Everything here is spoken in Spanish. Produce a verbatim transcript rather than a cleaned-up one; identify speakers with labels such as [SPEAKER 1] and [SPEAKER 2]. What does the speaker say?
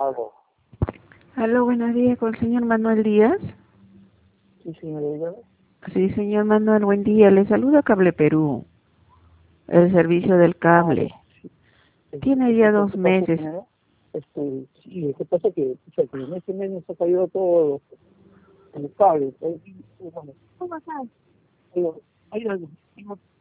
[SPEAKER 1] Aló.
[SPEAKER 2] Aló, buenos días, con el señor Manuel Díaz.
[SPEAKER 1] Sí, señora, dígame.
[SPEAKER 2] Sí, señor Manuel, buen día. Le saluda Cable Perú, el servicio del
[SPEAKER 1] Ah,
[SPEAKER 2] cable.
[SPEAKER 1] bueno, sí. Este,
[SPEAKER 2] Tiene
[SPEAKER 1] este,
[SPEAKER 2] ya
[SPEAKER 1] ¿qué
[SPEAKER 2] dos
[SPEAKER 1] qué pasó,
[SPEAKER 2] meses.
[SPEAKER 1] señora? Este, sí, lo que pasa es que, o sea, que en este mes nos ha caído todo el cable. eh, y, y, bueno, ¿cómo estás? Digo, hay algo.